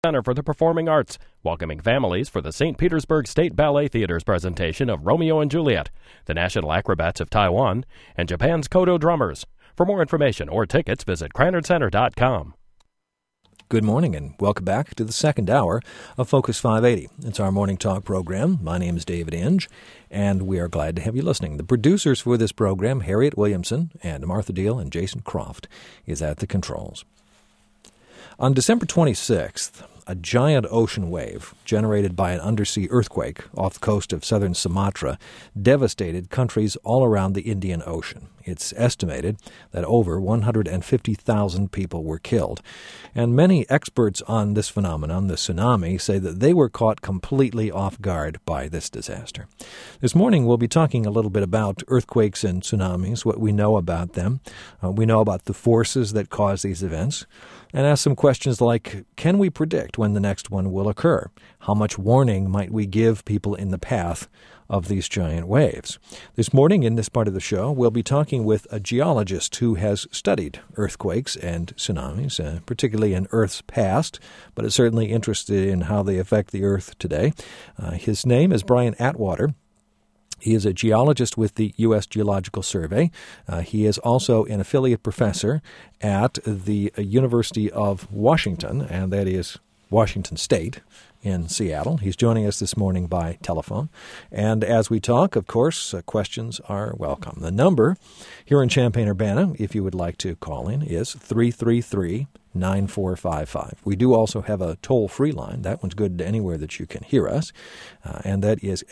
Center for the Performing Arts, welcoming families for the St. Petersburg State Ballet Theater's presentation of Romeo and Juliet, the National Acrobats of Taiwan, and Japan's Kodo Drummers. For more information or tickets, visit KranardCenter.com. Good morning and welcome back to the second hour of Focus 580. It's our morning talk program. My name is David Inge, and we are glad to have you listening. The producers for this program, Harriet Williamson and Martha Deal and Jason Croft, is at the controls. On December 26th, a giant ocean wave generated by an undersea earthquake off the coast of southern Sumatra devastated countries all around the Indian Ocean. It's estimated that over 150,000 people were killed. And many experts on this phenomenon, the tsunami, say that they were caught completely off guard by this disaster. This morning we'll be talking a little bit about earthquakes and tsunamis, what we know about them. We know about the forces that cause these events, and ask some questions like, can we predict when the next one will occur? How much warning might we give people in the path of these giant waves? This morning, in this part of the show, we'll be talking with a geologist who has studied earthquakes and tsunamis, particularly in Earth's past, but is certainly interested in how they affect the Earth today. His name is Brian Atwater. He is a geologist with the U.S. Geological Survey. He is also an affiliate professor at the University of Washington, and that is Washington State in Seattle. He's joining us this morning by telephone. And as we talk, of course, questions are welcome. The number here in Champaign-Urbana, if you would like to call in, is 333-9455. We do also have a toll-free line. That one's good anywhere that you can hear us, and that is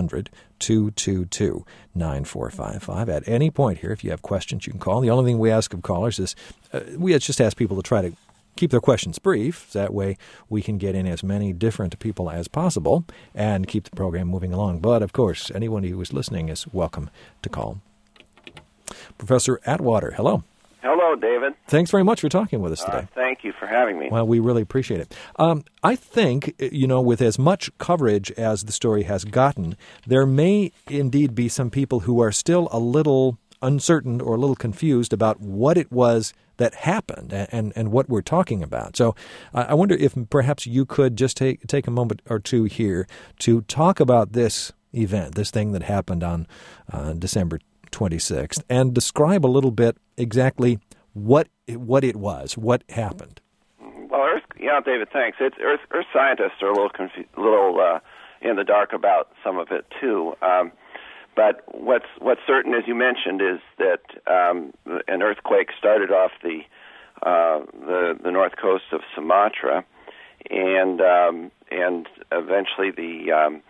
800-222-9455. At any point here, if you have questions, you can call. The only thing we ask of callers is we just ask people to try to keep their questions brief. That way we can get in as many different people as possible and keep the program moving along. But, of course, anyone who is listening is welcome to call. Professor Atwater, hello. Hello, David. Thanks very much for talking with us today. Thank you for having me. Well, we really appreciate it. I think, with as much coverage as the story has gotten, there may indeed be some people who are still a little uncertain or a little confused about what it was that happened and what we're talking about. So I wonder if perhaps you could just take a moment or two here to talk about this event, this thing that happened on December 26th, and describe a little bit exactly what it was, what happened. Well, David, thanks. Earth scientists are a little in the dark about some of it too. But what's certain, as you mentioned, is that an earthquake started off the north coast of Sumatra, and eventually the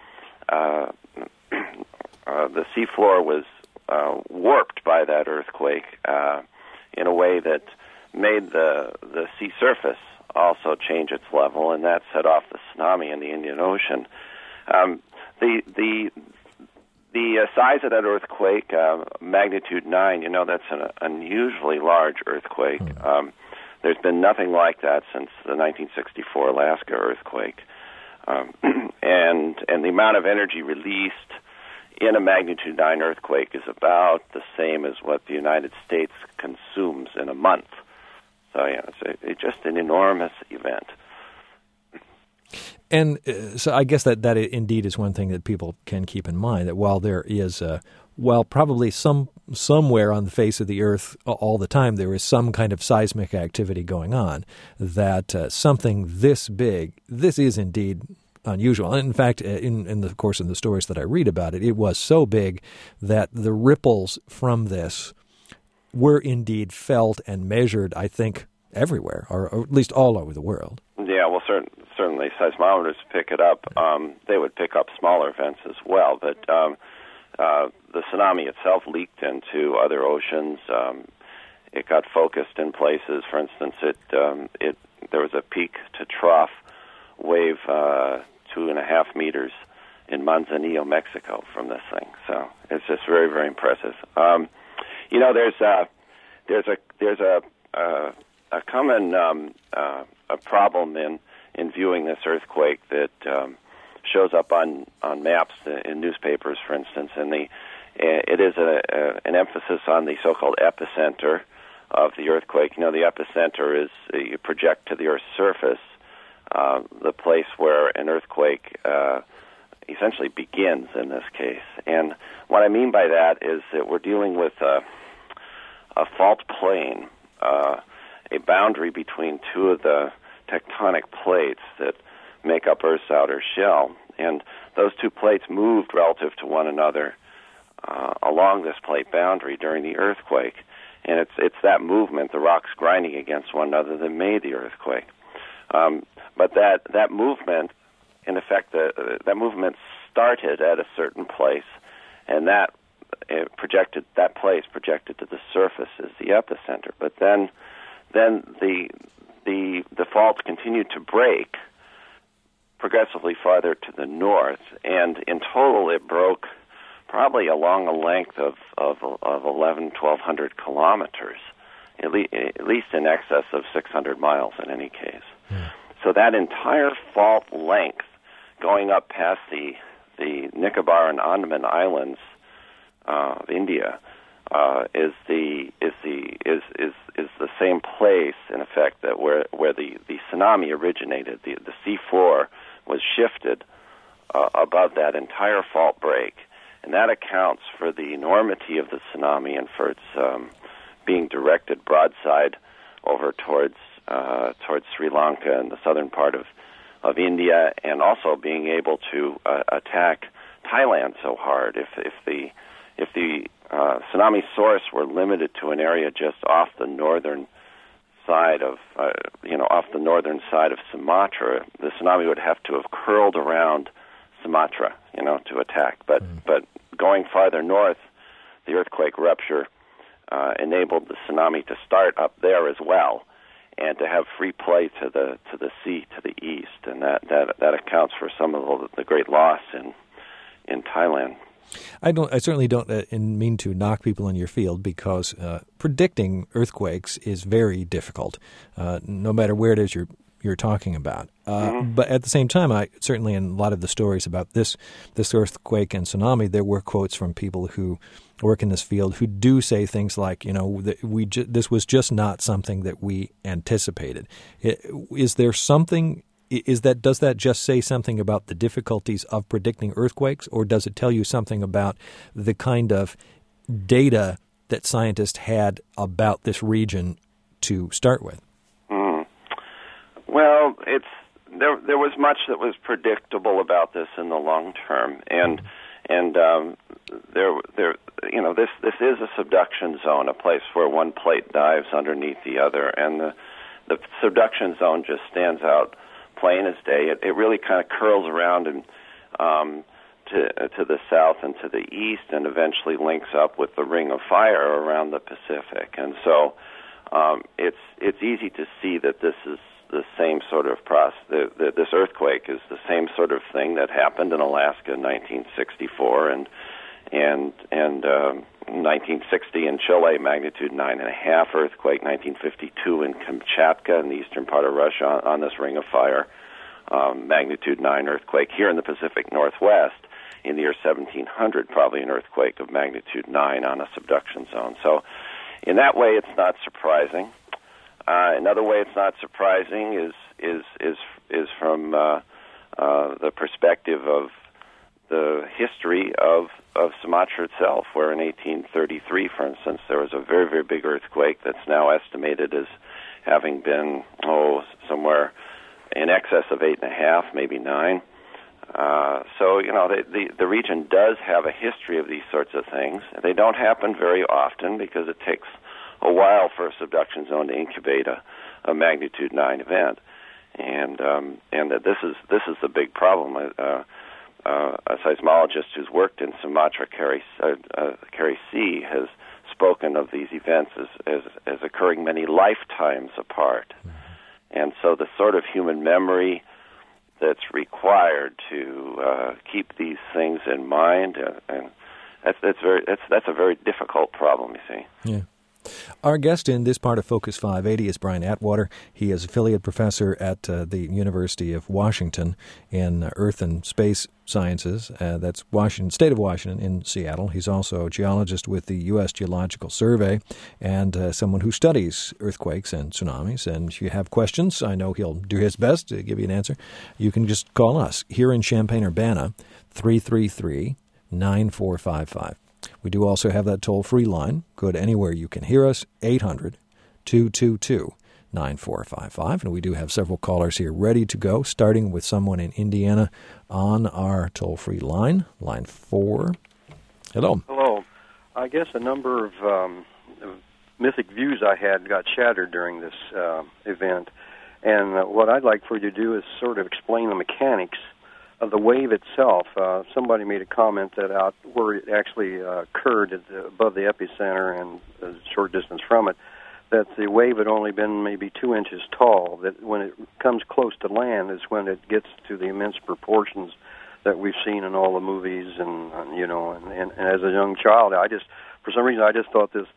seafloor was warped by that earthquake in a way that made the sea surface also change its level, and that set off the tsunami in the Indian Ocean. The size of that earthquake, magnitude 9, that's an unusually large earthquake. There's been nothing like that since the 1964 Alaska earthquake. And the amount of energy released in a magnitude 9 earthquake is about the same as what the United States consumes in a month. So, it's just an enormous event. And so I guess that indeed is one thing that people can keep in mind, that while there is, probably somewhere on the face of the Earth all the time there is some kind of seismic activity going on, that something this big, this is indeed unusual. And in fact, in the course of the stories that I read about it, it was so big that the ripples from this were indeed felt and measured, I think, everywhere, or at least all over the world. Yeah, well, certainly seismometers pick it up. They would pick up smaller events as well, but the tsunami itself leaked into other oceans. It got focused in places. For instance, there was a peak to trough wave 2.5 meters in Manzanillo, Mexico, from this thing. So it's just very, very impressive. There's a common a problem in viewing this earthquake that shows up on maps in newspapers, for instance, and it is an emphasis on the so-called epicenter of the earthquake. The epicenter is you project to the Earth's surface the place where an earthquake essentially begins in this case. And what I mean by that is that we're dealing with a fault plane, a boundary between two of the tectonic plates that make up Earth's outer shell. And those two plates moved relative to one another along this plate boundary during the earthquake. And it's that movement, the rocks grinding against one another, that made the earthquake. But that movement, in effect, that movement started at a certain place, and that place projected to the surface as the epicenter. But then the fault continued to break progressively farther to the north, and in total it broke probably along a length of 1,100 kilometers, at least in excess of 600 miles in any case. So that entire fault length, going up past the Nicobar and Andaman Islands of India, is the same place, in effect, that where the tsunami originated. The seafloor was shifted above that entire fault break, and that accounts for the enormity of the tsunami and for its being directed broadside over towards Sri Lanka and the southern part of India, and also being able to attack Thailand so hard. If the tsunami source were limited to an area just off the northern side of Sumatra, the tsunami would have to have curled around Sumatra, to attack. But going farther north, the earthquake rupture enabled the tsunami to start up there as well, and to have free play to the sea to the east, and that accounts for some of the great loss in Thailand. I certainly don't mean to knock people in your field, because predicting earthquakes is very difficult, no matter where it is you're talking about. But at the same time, I certainly, in a lot of the stories about this earthquake and tsunami, there were quotes from people who work in this field who do say things like, this was just not something that we anticipated. Is there something? Does that just say something about the difficulties of predicting earthquakes, or does it tell you something about the kind of data that scientists had about this region to start with? Well, there was much that was predictable about this in the long term, and this is a subduction zone, a place where one plate dives underneath the other, and the subduction zone just stands out plain as day. It really kind of curls around and to the south and to the east, and eventually links up with the Ring of Fire around the Pacific. And so it's easy to see that this is the same sort of process. This earthquake is the same sort of thing that happened in Alaska in 1964 and 1960 in Chile, magnitude 9.5 earthquake, 1952 in Kamchatka in the eastern part of Russia on this Ring of Fire, magnitude 9 earthquake. Here in the Pacific Northwest in the year 1700, probably an earthquake of magnitude 9 on a subduction zone. So in that way, it's not surprising. Another way it's not surprising is from the perspective of the history of Sumatra itself, where in 1833, for instance, there was a very, very big earthquake that's now estimated as having been, somewhere in excess of 8.5, maybe 9. So, the region does have a history of these sorts of things. They don't happen very often because it takes a while for a subduction zone to incubate a magnitude 9 event. And that this is the big problem. A seismologist who's worked in Sumatra, Carrie C., has spoken of these events as occurring many lifetimes apart. And so the sort of human memory that's required to keep these things in mind, and that's a very difficult problem, you see. Yeah. Our guest in this part of Focus 580 is Brian Atwater. He is affiliate professor at the University of Washington in Earth and Space Sciences. That's Washington, state of Washington in Seattle. He's also a geologist with the U.S. Geological Survey and someone who studies earthquakes and tsunamis. And if you have questions, I know he'll do his best to give you an answer. You can just call us here in Champaign-Urbana, 333-9455. We do also have that toll-free line. Good anywhere you can hear us, 800-222-9455. And we do have several callers here ready to go, starting with someone in Indiana on our toll-free line, line 4. Hello. Hello. I guess a number of mythic views I had got shattered during this event. And what I'd like for you to do is sort of explain the mechanics of the wave itself. Somebody made a comment that out where it actually occurred above the epicenter and a short distance from it, that the wave had only been maybe 2 inches tall, that when it comes close to land is when it gets to the immense proportions that we've seen in all the movies. And as a young child, for some reason I just thought this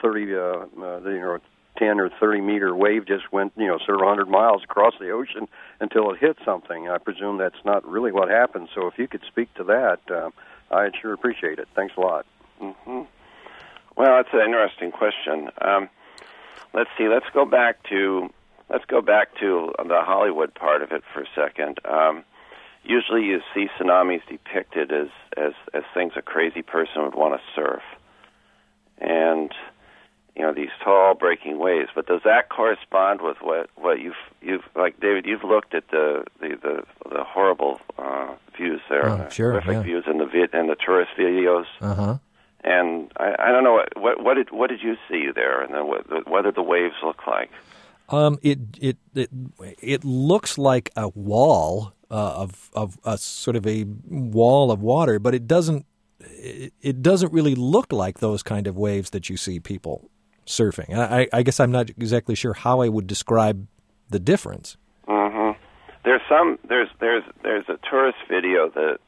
10 or 30 meter wave just went, several hundred miles across the ocean until it hit something. I presume that's not really what happened. So if you could speak to that, I'd sure appreciate it. Thanks a lot. Mm-hmm. Well, that's an interesting question. Let's see. Let's go back to the Hollywood part of it for a second. Usually, you see tsunamis depicted as things a crazy person would want to surf, and these tall breaking waves. But does that correspond with what you've like, David? You've looked at the horrible views there, horrific views in the tourist videos. Uh-huh. And I don't know what did you see there, and then what did the waves look like? It looks like a wall of a sort of a wall of water, but it doesn't really look like those kind of waves that you see people surfing. I guess I'm not exactly sure how I would describe the difference. Mm-hmm. There's a tourist video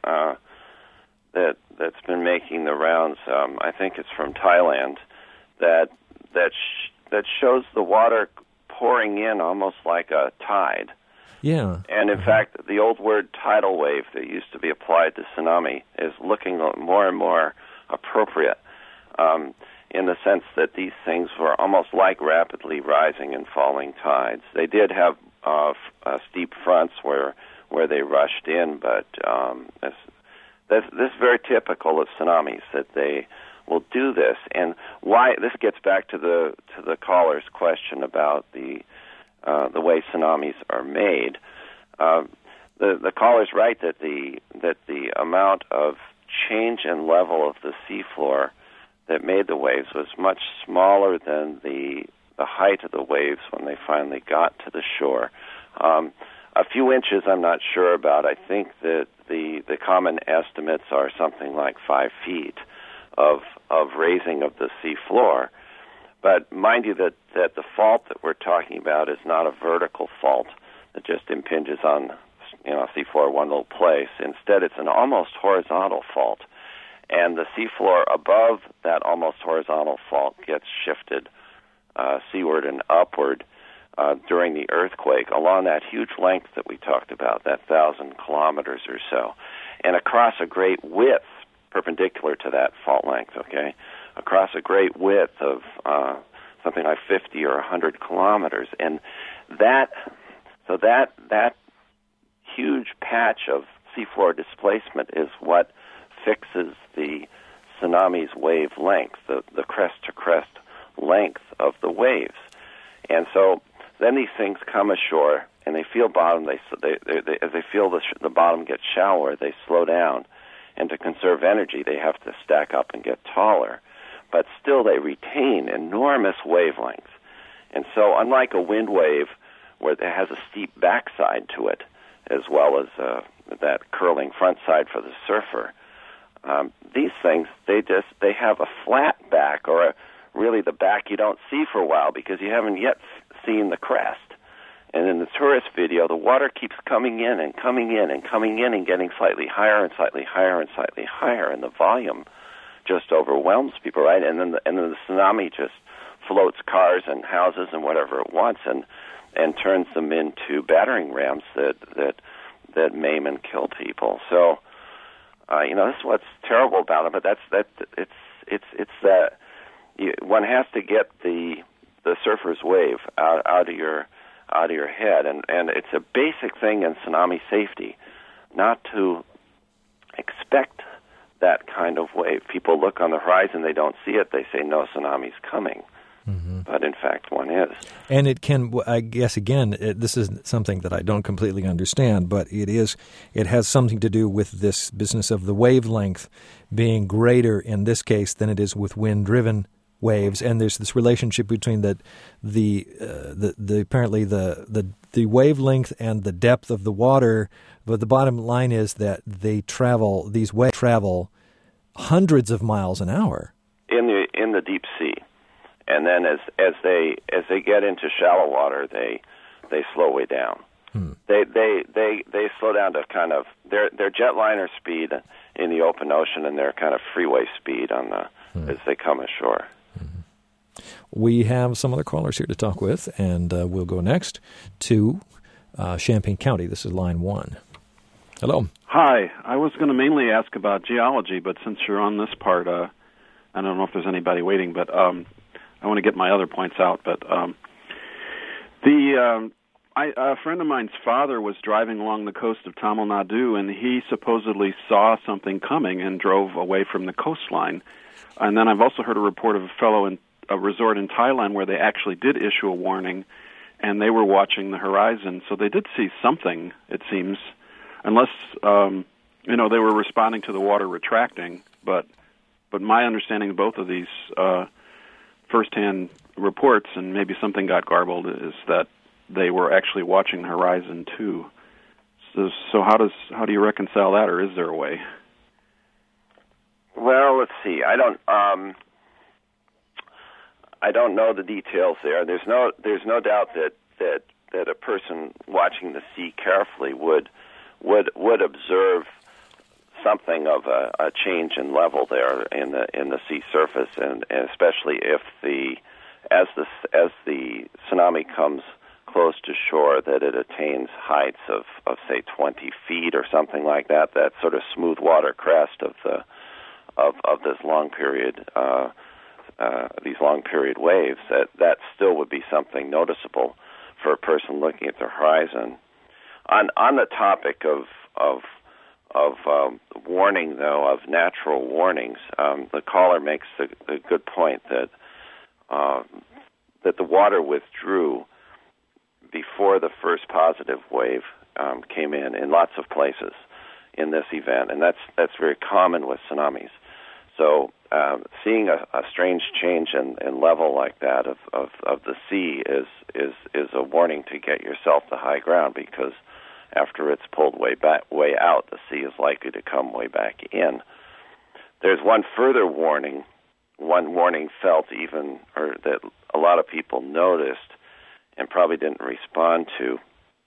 that's been making the rounds. I think it's from Thailand that shows the water pouring in almost like a tide. Yeah. And in fact, the old word tidal wave that used to be applied to tsunami is looking more and more appropriate, in the sense that these things were almost like rapidly rising and falling tides. They did have steep fronts where they rushed in, but this is very typical of tsunamis, that they will do this. And why this gets back to the caller's question about the way tsunamis are made. The caller's right that the amount of change in level of the seafloor that made the waves was much smaller than the height of the waves when they finally got to the shore. A few inches I'm not sure about. I think that the common estimates are something like 5 feet of raising of the seafloor. But mind you that the fault that we're talking about is not a vertical fault that just impinges on seafloor one little place. Instead, it's an almost horizontal fault. And the seafloor above that almost horizontal fault gets shifted seaward and upward during the earthquake along that huge length that we talked about, that 1,000 kilometers or so, and across a great width perpendicular to that fault length, okay, across a great width of something like 50 or 100 kilometers. And that huge patch of seafloor displacement is what fixes the tsunami's wave length, the crest-to-crest length of the waves. And so then these things come ashore, and they feel bottom. As they feel the bottom get shallower, they slow down. And to conserve energy, they have to stack up and get taller. But still, they retain enormous wavelengths. And so unlike a wind wave where it has a steep backside to it, as well as that curling front side for the surfer, these things, they have a flat back, or really the back you don't see for a while because you haven't yet seen the crest. And in the tourist video, the water keeps coming in and coming in and coming in and getting slightly higher and slightly higher and slightly higher, and the volume just overwhelms people, right? And then the tsunami just floats cars and houses and whatever it wants, and turns them into battering rams that maim and kill people. So, this is what's terrible about it. But it's that one has to get the surfer's wave out of your head, and it's a basic thing in tsunami safety, not to expect that kind of wave. People look on the horizon, they don't see it, they say no, tsunami's coming. Mm-hmm. But in fact, one is. And it can, I guess, again, this is something that I don't completely understand, but it has something to do with this business of the wavelength being greater in this case than it is with wind-driven waves, and there's this relationship between the apparently the wavelength and the depth of the water. But the bottom line is that these waves travel hundreds of miles an hour in the deep sea, and then as they get into shallow water, they slow way down. They slow down to kind of their jetliner speed in the open ocean and their kind of freeway speed on as they come ashore. We have some other callers here to talk with, and we'll go next to Champaign County. This is line 1. Hello. Hi. I was going to mainly ask about geology, but since you're on this part, I don't know if there's anybody waiting, but I want to get my other points out. But a friend of mine's father was driving along the coast of Tamil Nadu, and he supposedly saw something coming and drove away from the coastline. And then I've also heard a report of a fellow in a resort in Thailand where they actually did issue a warning, and they were watching the horizon. So they did see something, it seems, unless they were responding to the water retracting. But my understanding of both of these firsthand reports, and maybe something got garbled, is that they were actually watching the horizon too. So how do you reconcile that, or is there a way? Well, let's see. I don't know the details there. There's no doubt that a person watching the sea carefully would observe something of a change in level there in the sea surface, and especially if as the tsunami comes close to shore, that it attains heights of say 20 feet or something like that. That sort of smooth water crest of this long period. These long period waves, that still would be something noticeable for a person looking at the horizon. On the topic of warning, though, of natural warnings, the caller makes the good point that the water withdrew before the first positive wave came in lots of places in this event, and that's very common with tsunamis. So seeing a strange change in level like that of the sea is a warning to get yourself to high ground, because after it's pulled way out, the sea is likely to come way back in. There's one further warning, felt even, or that a lot of people noticed and probably didn't respond to,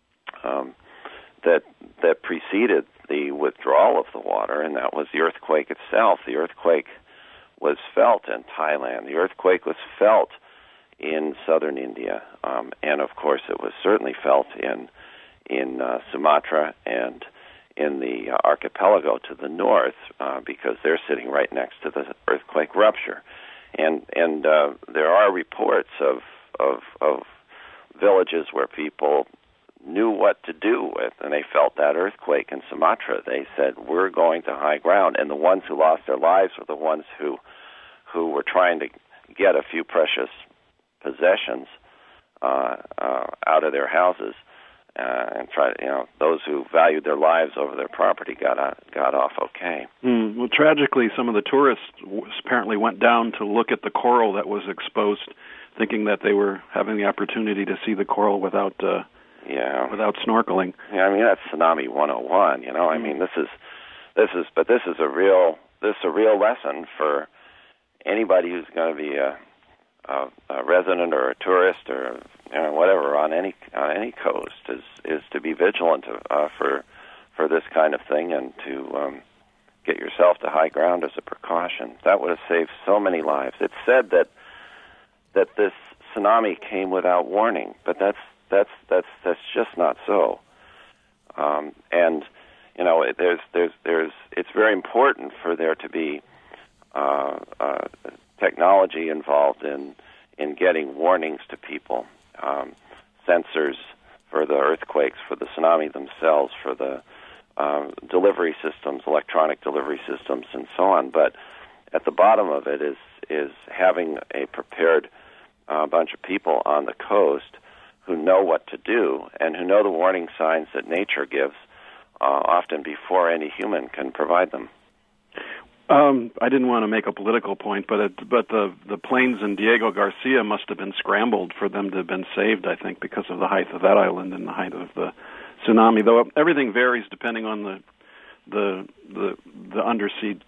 that preceded the withdrawal of the water, and that was the earthquake itself. The earthquake was felt in Thailand. The earthquake was felt in southern India, and of course it was certainly felt in Sumatra and in the archipelago to the north, because they're sitting right next to the earthquake rupture. And there are reports of villages where people knew what to do with, and they felt that earthquake in Sumatra. They said, we're going to high ground. And the ones who lost their lives were the ones who were trying to get a few precious possessions out of their houses, and those who valued their lives over their property got off okay. Well, tragically, some of the tourists apparently went down to look at the coral that was exposed, thinking that they were having the opportunity to see the coral without snorkeling. Yeah, I mean, that's Tsunami 101. I mean, this is a real lesson for anybody who's going to be a resident or a tourist or whatever on any coast, is to be vigilant for this kind of thing, and to get yourself to high ground as a precaution. That would have saved so many lives. It's said that that this tsunami came without warning, but that's just not so. And you know, it's very important for there to be technology involved in getting warnings to people, sensors for the earthquakes, for the tsunami themselves, for the delivery systems, electronic delivery systems, and so on. But at the bottom of it is having a prepared bunch of people on the coast who know what to do and who know the warning signs that nature gives, often before any human can provide them. I didn't want to make a political point, but the planes in Diego Garcia must have been scrambled for them to have been saved, I think, because of the height of that island and the height of the tsunami. Though everything varies depending on the undersea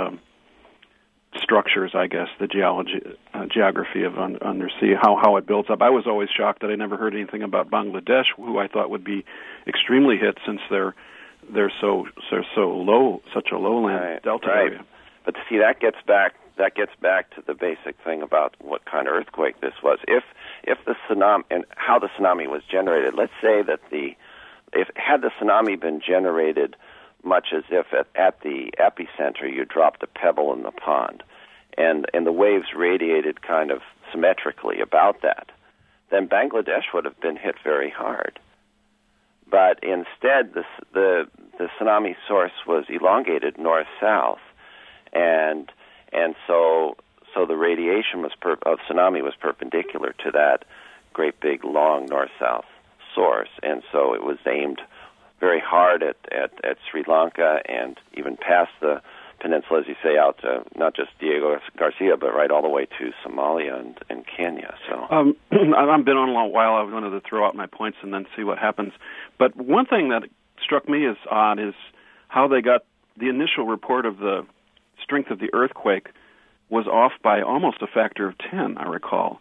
structures, I guess, the geography of undersea, how it builds up. I was always shocked that I never heard anything about Bangladesh, who I thought would be extremely hit since they're so low, such a lowland delta area. But see, that gets back to the basic thing about what kind of earthquake this was. If the tsunami and how the tsunami was generated, let's say that had the tsunami been generated much as if at the epicenter you dropped a pebble in the pond, and the waves radiated kind of symmetrically about that, then Bangladesh would have been hit very hard. But instead, the tsunami source was elongated north-south, and so the radiation of tsunami was perpendicular to that great big long north-south source, and so it was aimed very hard at Sri Lanka and even past the peninsula, as you say, out to not just Diego Garcia, but right all the way to Somalia and Kenya. So I've been on a while. I wanted to throw out my points and then see what happens. But one thing that struck me as odd is how they got the initial report of the strength of the earthquake was off by almost a factor of 10, I recall.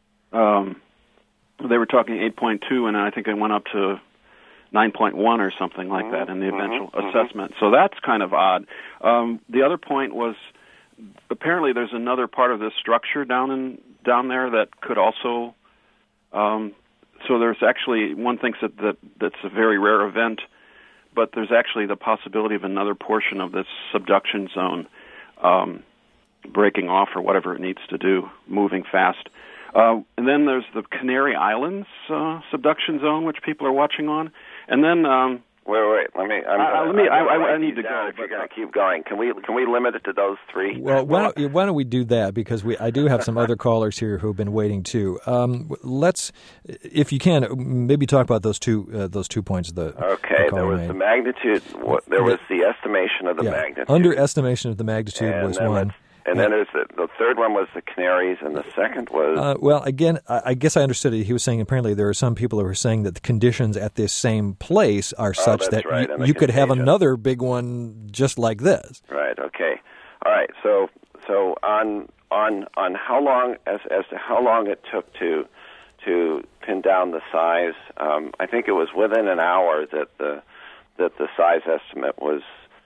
They were talking 8.2, and I think it went up to 9.1 or something like that in the eventual assessment. So that's kind of odd. The other point was apparently there's another part of this structure down there that could also. So there's actually one thinks that's a very rare event, but there's actually the possibility of another portion of this subduction zone breaking off or whatever it needs to do, moving fast. And then there's the Canary Islands subduction zone, which people are watching on. And then wait. I need to go. If you're going to keep going, can we limit it to those three? Well, why don't we do that, because I do have some other callers here who've been waiting too. Let's, if you can, maybe talk about those two points. Okay, there was the magnitude. There was the estimation of the magnitude. Underestimation of the magnitude was one. And then there's the third one was the Canaries, and the second was... well, again, I guess I understood it. He was saying apparently there are some people who are saying that the conditions at this same place are such that you could have another big one just like this. Right, okay. All right, so on how long, as to how long it took to pin down the size, I think it was within an hour that the size estimate was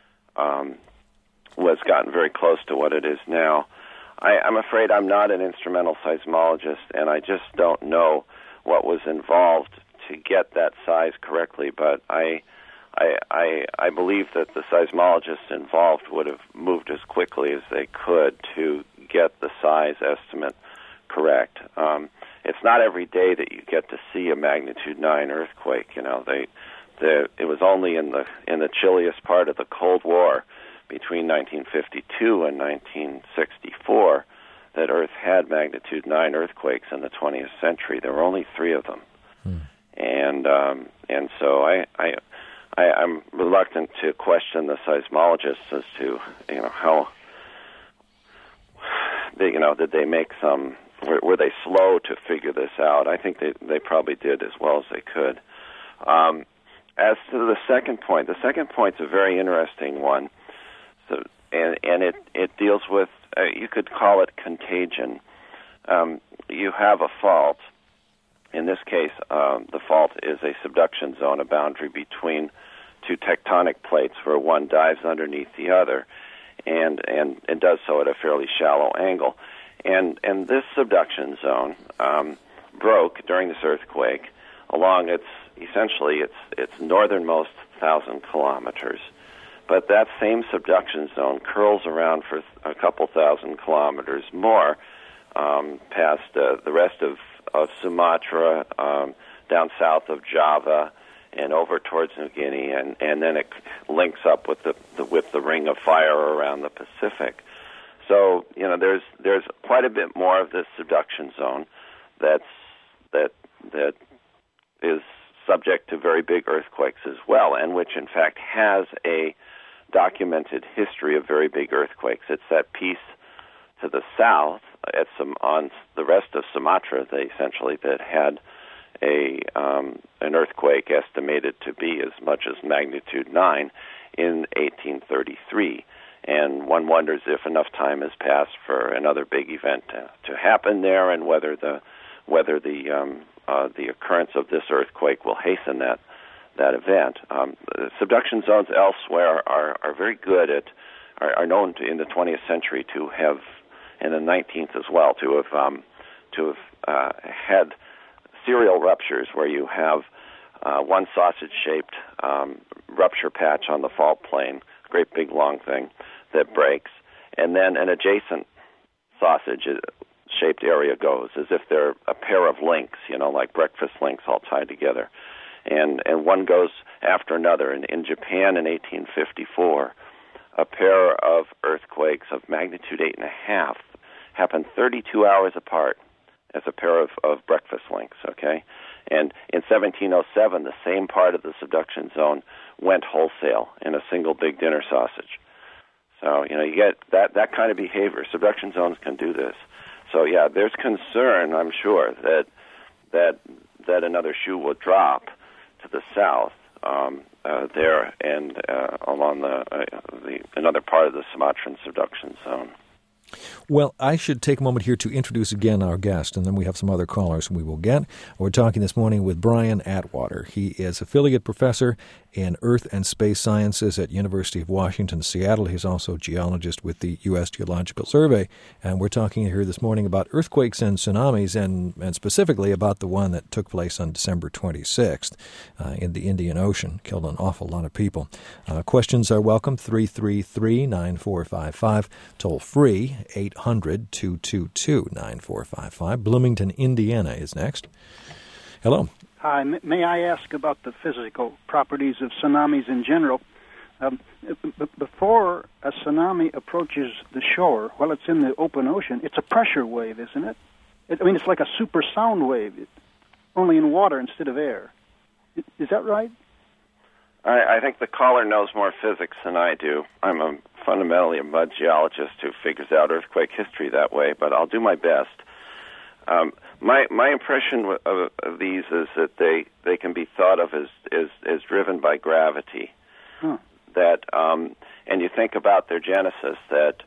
gotten very close to what it is now. I'm afraid I'm not an instrumental seismologist, and I just don't know what was involved to get that size correctly, but I believe that the seismologists involved would have moved as quickly as they could to get the size estimate correct. It's not every day that you get to see a magnitude 9 earthquake. You know, it was only in the chilliest part of the Cold War, between 1952 and 1964, that Earth had magnitude 9 earthquakes in the 20th century. There were only 3 of them, and so I'm reluctant to question the seismologists as to how did they make some. Were they slow to figure this out? I think they probably did as well as they could. As to the second point's a very interesting one. So, and it deals with, you could call it contagion. You have a fault. In this case, the fault is a subduction zone, a boundary between two tectonic plates where one dives underneath the other, and does so at a fairly shallow angle. And this subduction zone broke during this earthquake along its northernmost 1,000 kilometers. But that same subduction zone curls around for a couple thousand kilometers more past the rest of Sumatra, down south of Java, and over towards New Guinea, and then it links up with the ring of fire around the Pacific. So there's quite a bit more of this subduction zone that is subject to very big earthquakes as well, and which in fact has a documented history of very big earthquakes. It's that piece to the south, on the rest of Sumatra, that had an earthquake estimated to be as much as magnitude 9 in 1833. And one wonders if enough time has passed for another big event to happen there, and whether the occurrence of this earthquake will hasten that event. Subduction zones elsewhere are very good are known in the 20th century to have, in the 19th as well, to have had serial ruptures where you have one sausage-shaped rupture patch on the fault plane, great big long thing that breaks, and then an adjacent sausage-shaped area goes, as if they're a pair of links, like breakfast links all tied together. And one goes after another. In Japan in 1854, a pair of earthquakes of magnitude 8.5 happened 32 hours apart as a pair of breakfast links, okay? And in 1707, the same part of the subduction zone went wholesale in a single big dinner sausage. So, you get that kind of behavior. Subduction zones can do this. So, yeah, there's concern, I'm sure, that another shoe will drop to the south there and along another part of the Sumatran subduction zone. Well, I should take a moment here to introduce again our guest, and then we have some other callers we will get. We're talking this morning with Brian Atwater. He is affiliate professor in Earth and Space Sciences at University of Washington, Seattle. He's also a geologist with the U.S. Geological Survey, and we're talking here this morning about earthquakes and tsunamis, and specifically about the one that took place on December 26th in the Indian Ocean, killed an awful lot of people. Questions are welcome, 333-9455, toll free, 800-222-9455. Bloomington, Indiana is next. Hello. Hi. May I ask about the physical properties of tsunamis in general? Before a tsunami approaches the shore, while it's in the open ocean, it's a pressure wave, isn't it? It's like a super sound wave, only in water instead of air. Is that right? I think the caller knows more physics than I do. I'm fundamentally a mud geologist who figures out earthquake history that way, but I'll do my best. My impression of these is that they can be thought of as driven by gravity. Huh. And you think about their genesis that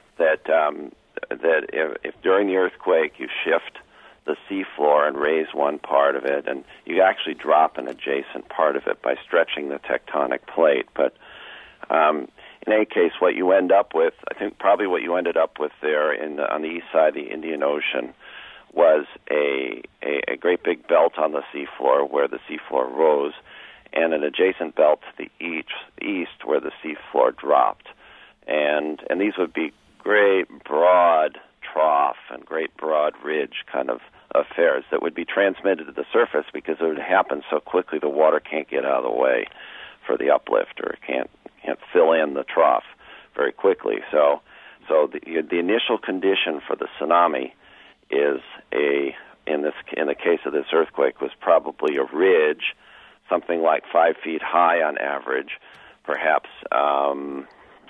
if during the earthquake you shift the seafloor and raise one part of it, and you actually drop an adjacent part of it by stretching the tectonic plate. But in any case, what you end up with, I think probably what you ended up with there on the east side of the Indian Ocean was a great big belt on the seafloor where the seafloor rose, and an adjacent belt to the east where the seafloor dropped. And these would be great broad trough and great broad ridge kind of affairs that would be transmitted to the surface because it would happen so quickly the water can't get out of the way for the uplift, or it can't fill in the trough very quickly. So the initial condition for the tsunami is in the case of this earthquake was probably a ridge, something like 5 feet high on average, perhaps 50,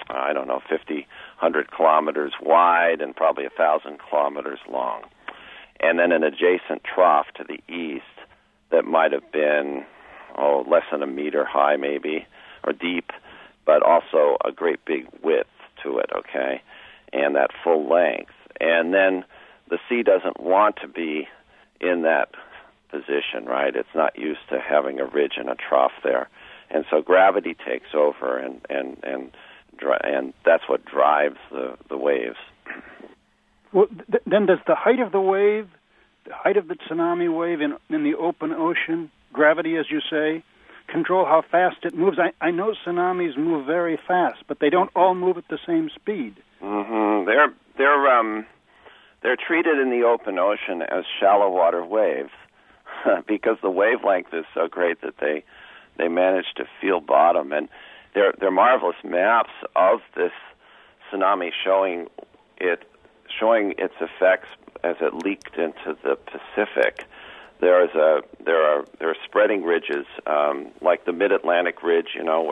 100 kilometers wide, and probably 1,000 kilometers long. And then an adjacent trough to the east that might have been less than a meter high maybe, or deep, but also a great big width to it, okay, and that full length. And then the sea doesn't want to be in that position, right? It's not used to having a ridge and a trough there. And so gravity takes over, and that's what drives the waves. Well, then does the height of the wave, the height of the tsunami wave in the open ocean, gravity, as you say, control how fast it moves? I know tsunamis move very fast, but they don't all move at the same speed. Mm-hmm. They're treated in the open ocean as shallow water waves because the wavelength is so great that they manage to feel bottom. And they're marvelous maps of this tsunami showing its effects as it leaked into the Pacific. There are spreading ridges like the Mid-Atlantic Ridge,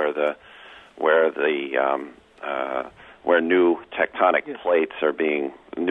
where new tectonic plates are being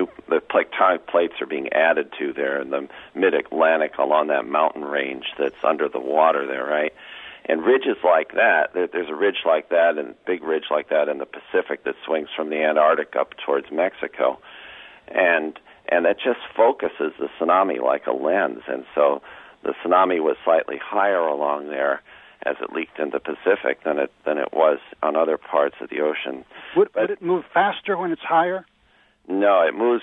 added to there in the Mid-Atlantic along that mountain range that's under the water there, right? And ridges like that, there's a ridge like that and a big ridge like that in the Pacific that swings from the Antarctic up towards Mexico. And that just focuses the tsunami like a lens. And so the tsunami was slightly higher along there as it leaked into the Pacific than it was on other parts of the ocean. Would it move faster when it's higher? No,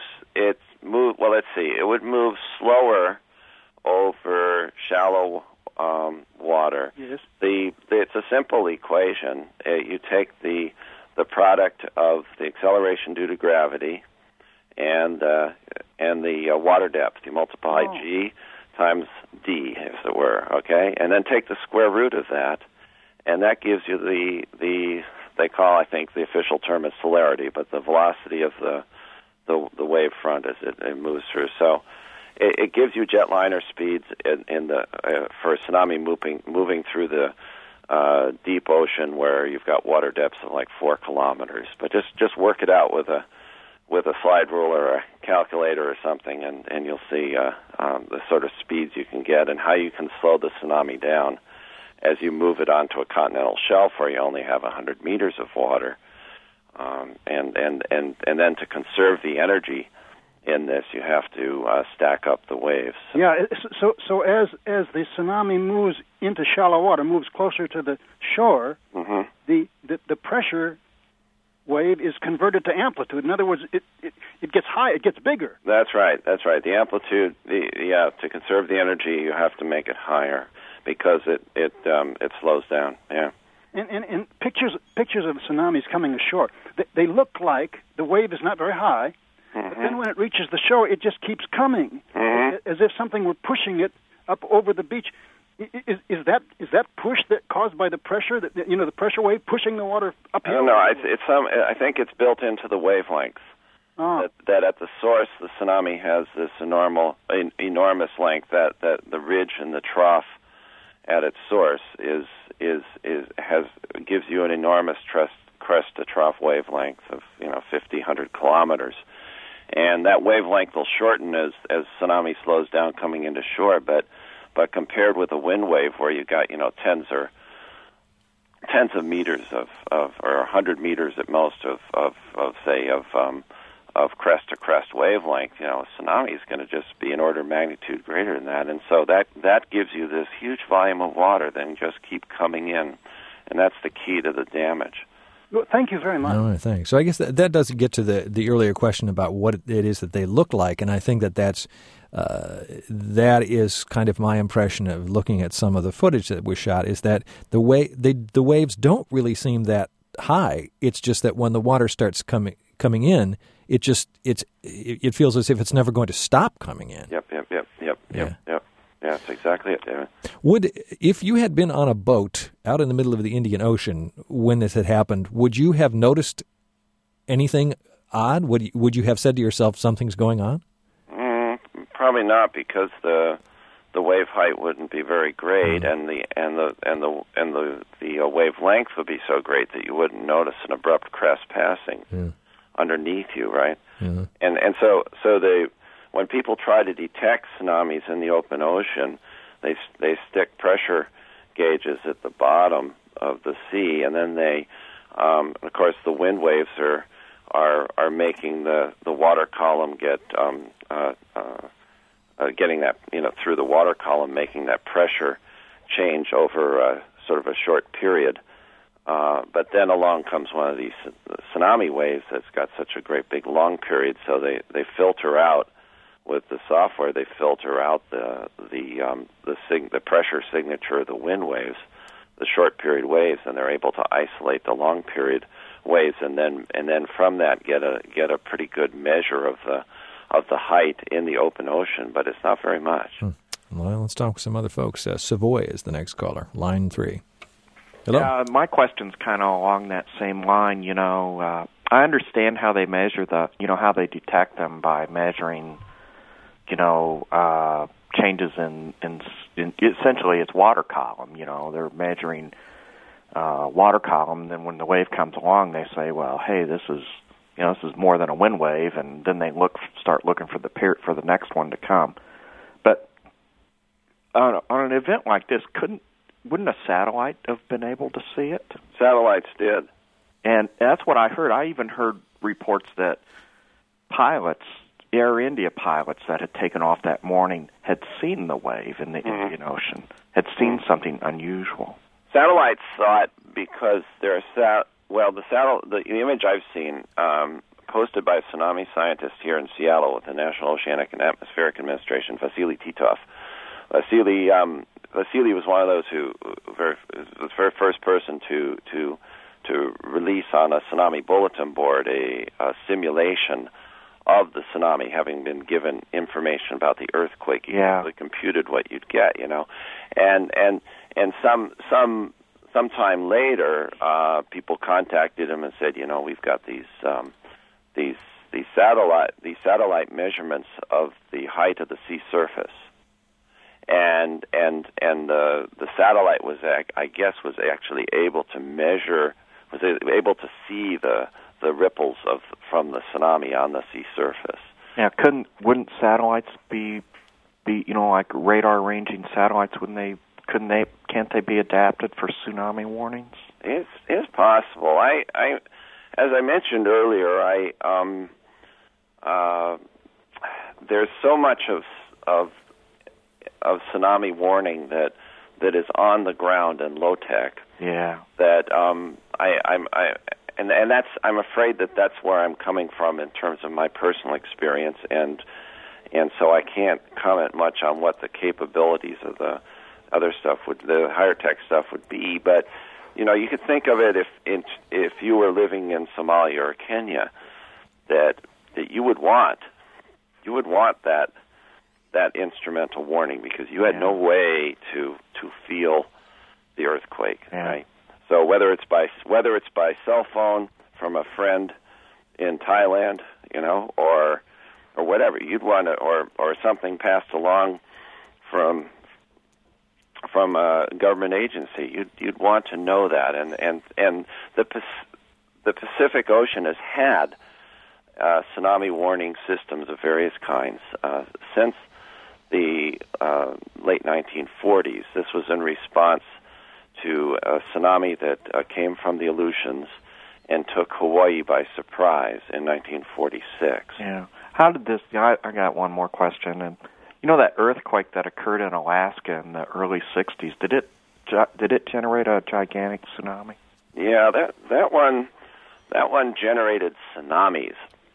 well, let's see. It would move slower over shallow water. Yes. It's a simple equation. You take the product of the acceleration due to gravity and the water depth. You multiply G times D, as it were, okay? And then take the square root of that, and that gives you they call, I think, the official term is celerity, but the velocity of the wave front as it moves through. So it gives you jetliner speeds for a tsunami moving through the deep ocean where you've got water depths of like 4 kilometers. But just work it out with a slide rule or a calculator or something, and you'll see the sort of speeds you can get and how you can slow the tsunami down as you move it onto a continental shelf where you only have 100 meters of water. And then to conserve the energy in this, you have to stack up the waves. Yeah. So as the tsunami moves into shallow water, moves closer to the shore, mm-hmm. the pressure wave is converted to amplitude. In other words, it gets high, it gets bigger. That's right. The amplitude, to conserve the energy, you have to make it higher because it slows down. Yeah. And pictures of tsunamis coming ashore, they look like the wave is not very high, mm-hmm. but then when it reaches the shore, it just keeps coming, mm-hmm. as if something were pushing it up over the beach. Is that push that caused by the pressure? The pressure wave pushing the water uphill? I don't know. I think it's built into the wavelengths. Oh. That at the source, the tsunami has this enormous length. That the ridge and the trough at its source gives you an enormous crest to trough wavelength of 50, 100 kilometers, and that wavelength will shorten as tsunami slows down coming into shore, but compared with a wind wave where you got tens of meters of or 100 meters at most of crest to crest wavelength, a tsunami is going to just be an order of magnitude greater than that, and so that gives you this huge volume of water that just keep coming in, and that's the key to the damage. Well, thank you very much. All right, thanks. So I guess that does get to the earlier question about what it is that they look like, and I think that is kind of my impression of looking at some of the footage that was shot, is that the waves don't really seem that high. It's just that when the water starts coming in, it feels as if it's never going to stop coming in. Yep. Yeah, that's exactly it, David. If you had been on a boat out in the middle of the Indian Ocean when this had happened, would you have noticed anything odd? Would you have said to yourself, something's going on? Probably not, because the wave height wouldn't be very great, and the wavelength would be so great that you wouldn't notice an abrupt crest passing underneath you, right? Yeah. And so when people try to detect tsunamis in the open ocean, they stick pressure gauges at the bottom of the sea, and then they, of course, the wind waves are making the water column getting that through the water column, making that pressure change over sort of a short period. But then along comes one of these tsunami waves that's got such a great big long period, so they filter out with the software. They filter out the pressure signature of the wind waves, the short period waves, and they're able to isolate the long period waves, and then from that get a pretty good measure of the height in the open ocean, but it's not very much. Well, let's talk with some other folks. Savoy is the next caller, line 3. Hello. Yeah, my question's kind of along that same line. I understand how they measure how they detect them by measuring, changes in essentially it's water column. They're measuring water column. And then when the wave comes along, they say, well, hey, this is more than a wind wave, and then they start looking for the next one to come. But on an event like this, wouldn't a satellite have been able to see it? Satellites did. And that's what I heard. I even heard reports that pilots, Air India pilots that had taken off that morning, had seen the wave in the Indian Ocean, had seen something unusual. Satellites saw it because the image I've seen posted by a tsunami scientist here in Seattle with the National Oceanic and Atmospheric Administration, Vasily Titov. Vasily was one of those who was the very first person to release on a tsunami bulletin board a simulation of the tsunami, having been given information about the earthquake. He actually computed what you'd get, and sometime later, people contacted him and said, we've got these satellite measurements of the height of the sea surface. And the satellite was actually able to measure, was able to see the ripples from the tsunami on the sea surface. Yeah, wouldn't satellites be like radar ranging satellites? Can't they be adapted for tsunami warnings? It's possible. As I mentioned earlier, there's so much of tsunami warning that is on the ground and low tech. Yeah. That I'm afraid that's where I'm coming from in terms of my personal experience, and so I can't comment much on what the capabilities of the other stuff the higher tech stuff would be. But you could think of it if you were living in Somalia or Kenya, that you would want that instrumental warning, because you had no way to feel the earthquake, right? So whether it's by cell phone from a friend in Thailand, or whatever, you'd want to, or something passed along from a government agency, you'd want to know that, and the Pacific Ocean has had tsunami warning systems of various kinds since the late 1940s. This was in response to a tsunami that came from the Aleutians and took Hawaii by surprise in 1946. Yeah. How did this? I got one more question. And that earthquake that occurred in Alaska in the early '60s, did it generate a gigantic tsunami? Yeah, that one generated tsunamis.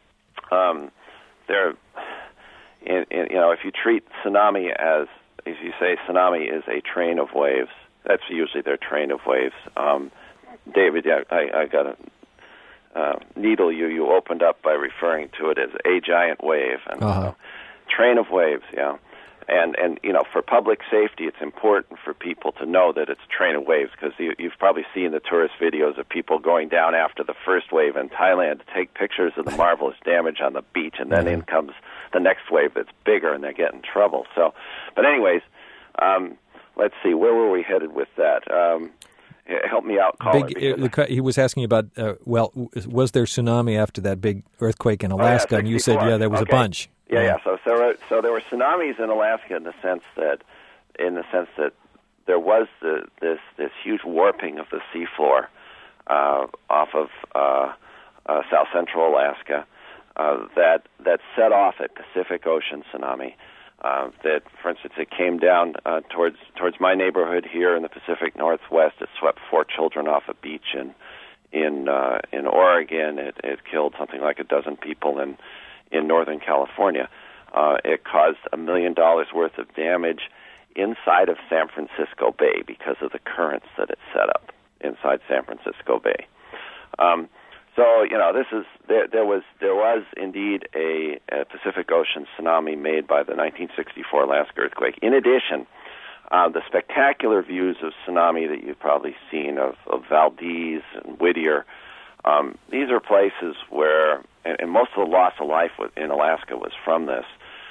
If you treat tsunami as you say, tsunami is a train of waves. That's usually their train of waves. David, I got a needle you opened up by referring to it as a giant wave, and train of waves, yeah. And for public safety, it's important for people to know that it's a train of waves, because you've probably seen the tourist videos of people going down after the first wave in Thailand to take pictures of the marvelous damage on the beach, and then in comes the next wave that's bigger, and they get in trouble. So, but anyways, let's see, where were we headed with that? Help me out, caller. He was asking about, was there tsunami after that big earthquake in Alaska? And you said, there was a bunch. Yeah. So there were tsunamis in Alaska in the sense that there was this huge warping of the seafloor off of south central Alaska that set off a Pacific Ocean tsunami. That, for instance, it came down towards my neighborhood here in the Pacific Northwest. It swept 4 children off a beach in in Oregon. It killed something like a dozen people in Northern California. It caused $1 million worth of damage inside of San Francisco Bay because of the currents that it set up inside San Francisco Bay. So there was indeed a Pacific Ocean tsunami made by the 1964 Alaska earthquake. In addition, the spectacular views of tsunami that you've probably seen of Valdez and Whittier, these are places where, and most of the loss of life in Alaska was from this,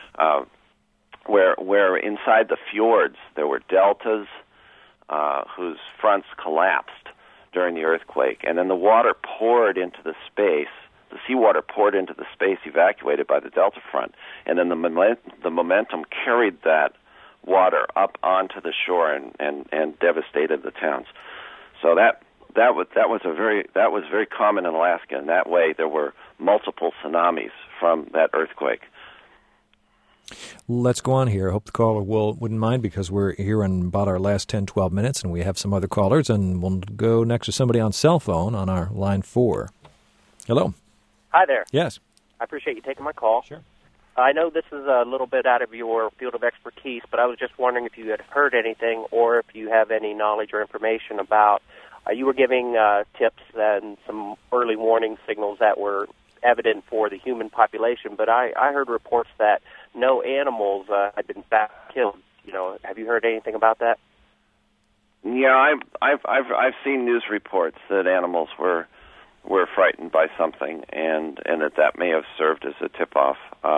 where inside the fjords there were deltas whose fronts collapsed during the earthquake, and then the water poured into the space. The seawater poured into the space evacuated by the delta front, and then the momentum carried that water up onto the shore and devastated the towns. So that was very common in Alaska. And that way, there were multiple tsunamis from that earthquake. Let's go on here. I hope the caller wouldn't mind, because we're here in about our last 10, 12 minutes, and we have some other callers, and we'll go next to somebody on cell phone on our line 4. Hello. Hi there. Yes. I appreciate you taking my call. Sure. I know this is a little bit out of your field of expertise, but I was just wondering if you had heard anything or if you have any knowledge or information about, you were giving tips and some early warning signals that were evident for the human population, but I heard reports that no animals had been killed. Have you heard anything about that? Yeah, I've seen news reports that animals were frightened by something, and that may have served as a tip-off.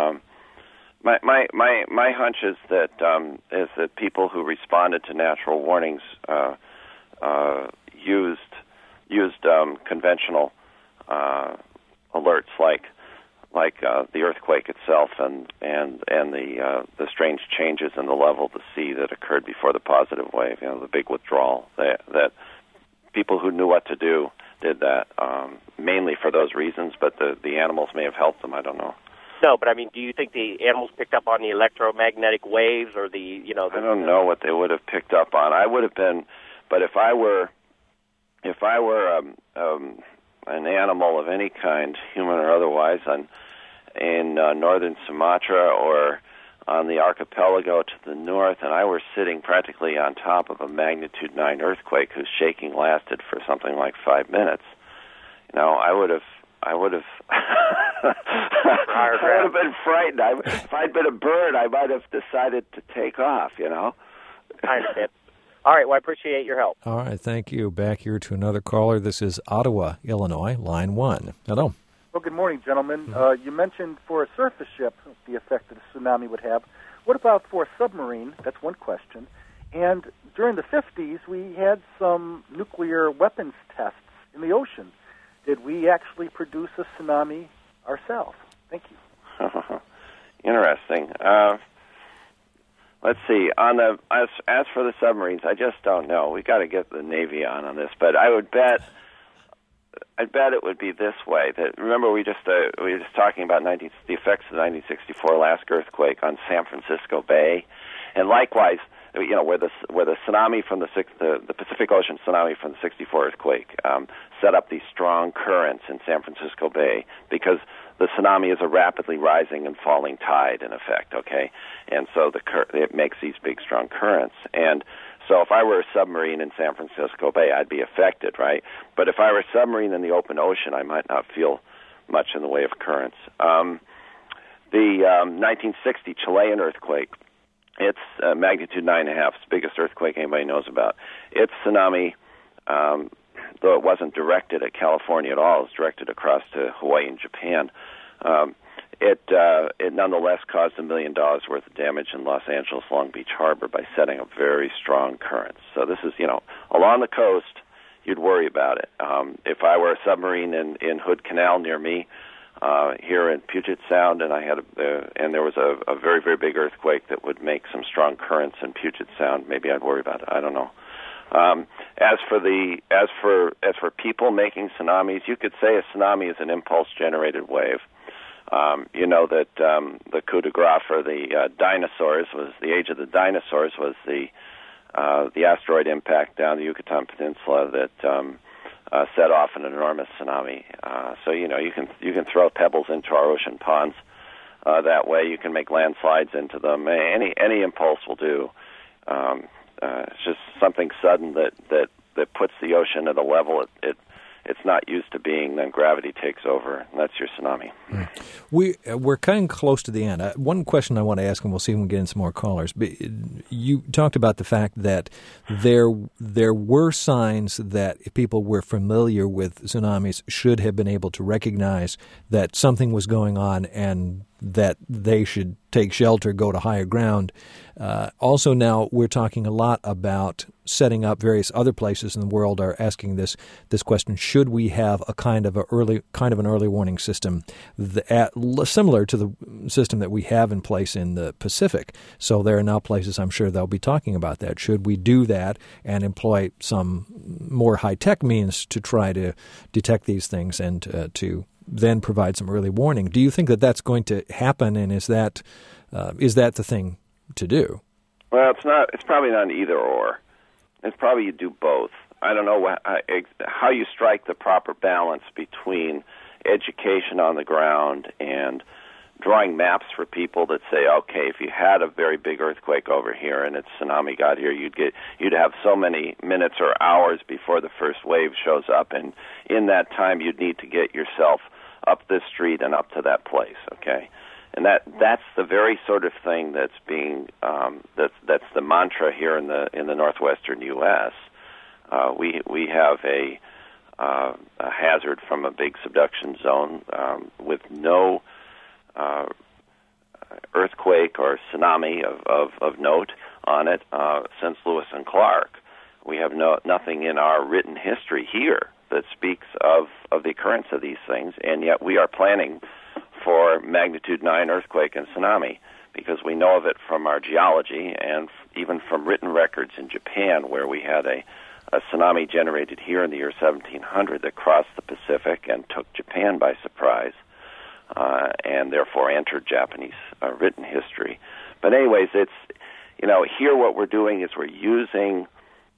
My hunch is that people who responded to natural warnings used conventional alerts like the earthquake itself and the strange changes in the level of the sea that occurred before the positive wave. The big withdrawal. That people who knew what to do did that mainly for those reasons, but the animals may have helped them. I don't know. No, but I mean, do you think the animals picked up on the electromagnetic waves or the I don't know what they would have picked up on. I would have been, but if I were an animal of any kind, human or otherwise, in northern Sumatra or on the archipelago to the north, and I were sitting practically on top of a magnitude 9 earthquake whose shaking lasted for something like 5 minutes, I would have been frightened. If I'd been a bird, I might have decided to take off, I understand. All right, well, I appreciate your help. All right, thank you. Back here to another caller. This is Ottawa, Illinois, line 1. Hello. Well, good morning, gentlemen. You mentioned for a surface ship the effect that a tsunami would have. What about for a submarine? That's one question. And during the 50s, we had some nuclear weapons tests in the ocean. Did we actually produce a tsunami ourselves? Thank you. Interesting. Let's see. As for the submarines, I just don't know. We got to get the Navy on this, but I'd bet it would be this way. That remember we were just talking about the effects of the 1964 Alaska earthquake on San Francisco Bay, and likewise, where the tsunami from the Pacific Ocean tsunami from the 64 earthquake set up these strong currents in San Francisco Bay, because the tsunami is a rapidly rising and falling tide, in effect, okay? And so it makes these big, strong currents. And so if I were a submarine in San Francisco Bay, I'd be affected, right? But if I were a submarine in the open ocean, I might not feel much in the way of currents. The 1960 Chilean earthquake, it's magnitude 9.5, it's the biggest earthquake anybody knows about. Its tsunami, though it wasn't directed at California at all, it was directed across to Hawaii and Japan. It nonetheless caused $1 million worth of damage in Los Angeles Long Beach Harbor by setting up very strong currents. So this is, along the coast, you'd worry about it. If I were a submarine in Hood Canal near me, here in Puget Sound, and there was a very, very big earthquake that would make some strong currents in Puget Sound, maybe I'd worry about it. I don't know. As for people making tsunamis, you could say a tsunami is an impulse-generated wave. That the coup de grace for the dinosaurs was the age of the dinosaurs was the asteroid impact down the Yucatan Peninsula set off an enormous tsunami. So you can throw pebbles into our ocean ponds that way. You can make landslides into them. Any impulse will do. It's just something sudden that puts the ocean at a level it's not used to being. Then gravity takes over, and that's your tsunami. We're cutting close to the end. One question I want to ask, and we'll see if we can get in some more callers. You talked about the fact that there were signs that if people were familiar with tsunamis should have been able to recognize that something was going on and that they should take shelter, go to higher ground. Also now we're talking a lot about setting up. Various other places in the world are asking this question: should we have a kind of an early warning system similar to the system that we have in place in the Pacific? So there are now places, I'm sure they'll be talking about that. Should we do that and employ some more high-tech means to try to detect these things and to then provide some early warning? Do you think that that's going to happen, and is that the thing to do? Well, it's not. It's probably not an either or. It's probably you do both. I don't know how you strike the proper balance between education on the ground and drawing maps for people that say, okay, if you had a very big earthquake over here and its tsunami got here, you'd have so many minutes or hours before the first wave shows up, and in that time you'd need to get yourself up this street and up to that place, okay? And that's the very sort of thing that's being that's the mantra here in the northwestern U.S. We have a hazard from a big subduction zone with no earthquake or tsunami of note on it since Lewis and Clark. We have nothing in our written history here that speaks of the occurrence of these things, and yet we are planning for magnitude 9 earthquake and tsunami because we know of it from our geology and even from written records in Japan, where we had a tsunami generated here in the year 1700 that crossed the Pacific and took Japan by surprise, and therefore entered Japanese written history. But anyways, it's here what we're doing is we're using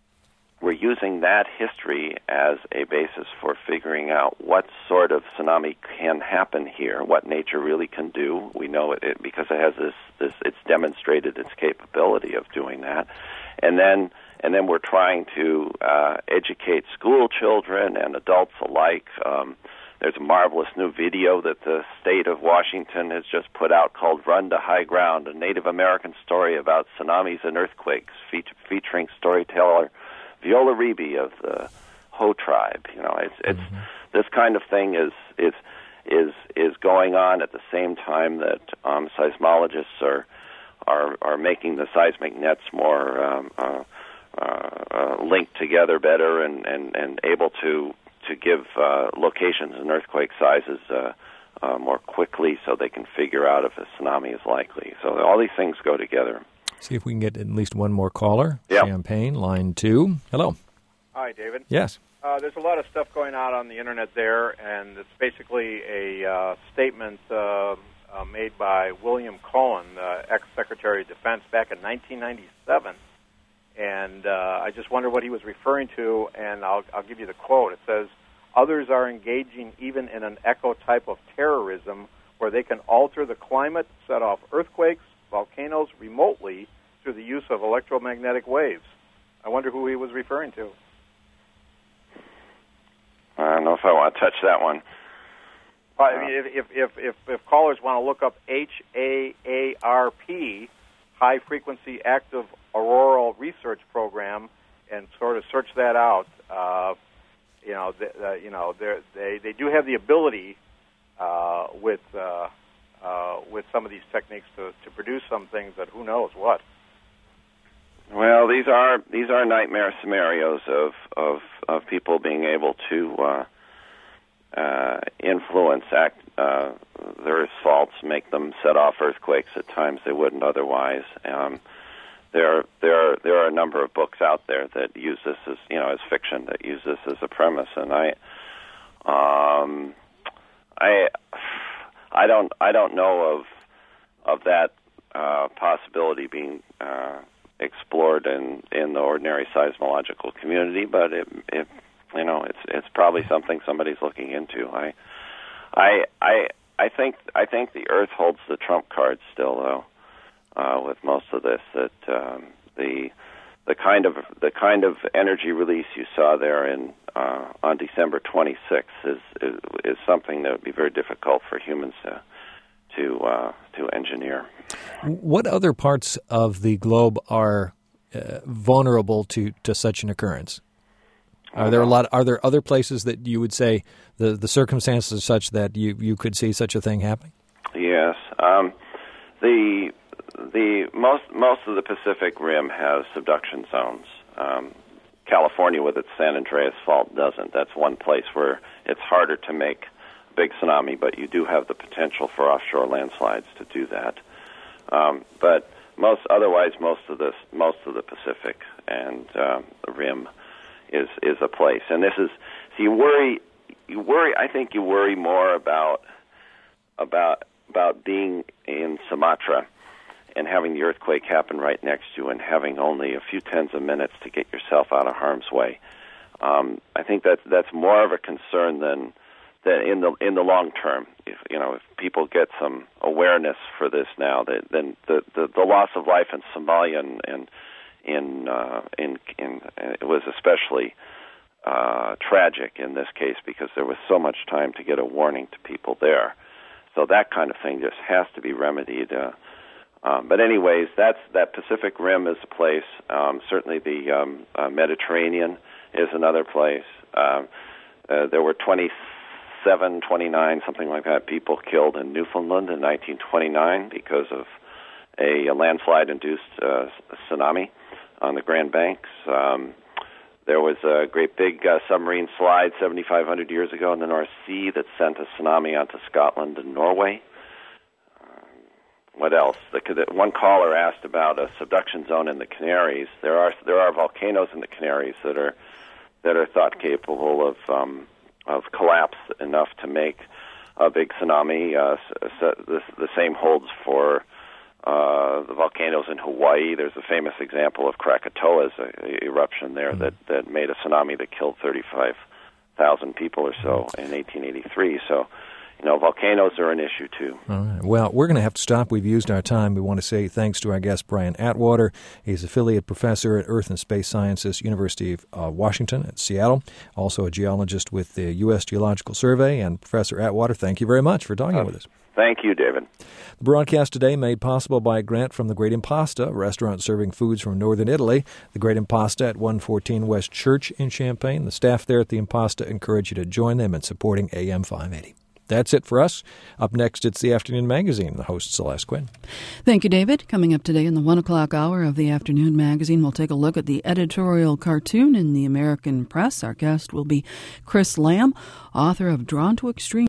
that history as a basis for figuring out what sort of tsunami can happen here, what nature really can do. We know it because it has this it's demonstrated its capability of doing that. And then we're trying to educate school children and adults alike. There's a marvelous new video that the state of Washington has just put out called Run to High Ground, a Native American story about tsunamis and earthquakes, featuring storyteller Viola Reby of the Ho tribe. It's this kind of thing is going on at the same time that seismologists are making the seismic nets more linked together better and able to give locations and earthquake sizes more quickly, so they can figure out if a tsunami is likely. So all these things go together. See if we can get at least one more caller. Yep. Champaign, line 2. Hello. Hi, David. Yes. There's a lot of stuff going on the Internet there, and it's basically a statement made by William Cohen, ex-Secretary of Defense, back in 1997. And I just wonder what he was referring to, and I'll give you the quote. It says, "Others are engaging even in an echo type of terrorism where they can alter the climate, set off earthquakes, volcanoes remotely through the use of electromagnetic waves." I wonder who he was referring to. I don't know if I want to touch that one. If callers want to look up HAARP, High Frequency Active Auroral Research Program, and sort of search that out, they do have the ability with some of these techniques to produce some things that who knows what. Well, these are nightmare scenarios of people being able to influence their Earth's faults, make them set off earthquakes at times they wouldn't otherwise. There are a number of books out there that use this as fiction, that use this as a premise, and I don't know of that possibility being explored in the ordinary seismological community, but it it's probably something somebody's looking into. I think the Earth holds the trump card still, though, with most of this. That the kind of energy release you saw there on December 26th is something that would be very difficult for humans to engineer. What other parts of the globe are vulnerable to such an occurrence? Are there other places that you would say the circumstances are such that you could see such a thing happening? Yes. The most of the Pacific Rim has subduction zones. California, with its San Andreas Fault, doesn't. That's one place where it's harder to make a big tsunami, but you do have the potential for offshore landslides to do that. But most of the Pacific and the Rim is a place, and this is. So you worry. I think you worry more about being in Sumatra and having the earthquake happen right next to you and having only a few tens of minutes to get yourself out of harm's way. I think that's more of a concern than in the long term. If people get some awareness for this now, then the loss of life in Somalia and it was especially tragic in this case because there was so much time to get a warning to people there. So that kind of thing just has to be remedied. But anyways, that Pacific Rim is a place. Certainly the Mediterranean is another place. There were 29, something like that, people killed in Newfoundland in 1929 because of a landslide-induced tsunami on the Grand Banks. There was a great big submarine slide 7,500 years ago in the North Sea that sent a tsunami onto Scotland and Norway. What else? One caller asked about a subduction zone in the Canaries. There are volcanoes in the Canaries that are thought capable of collapse enough to make a big tsunami. The same holds for the volcanoes in Hawaii. There's a famous example of Krakatoa's eruption there that made a tsunami that killed 35,000 people or so in 1883. So, volcanoes are an issue too. All right. Well, we're going to have to stop. We've used our time. We want to say thanks to our guest, Brian Atwater. He's affiliate professor at Earth and Space Sciences, University of Washington at Seattle, also a geologist with the U.S. Geological Survey. And Professor Atwater, thank you very much for talking with us. Thank you, David. The broadcast today made possible by a grant from the Great Impasta, a restaurant serving foods from northern Italy. The Great Impasta at 114 West Church in Champaign. The staff there at the Impasta encourage you to join them in supporting AM 580. That's it for us. Up next, it's the Afternoon Magazine. The host, Celeste Quinn. Thank you, David. Coming up today in the 1 o'clock hour of the Afternoon Magazine, we'll take a look at the editorial cartoon in the American press. Our guest will be Chris Lamb, author of Drawn to Extreme.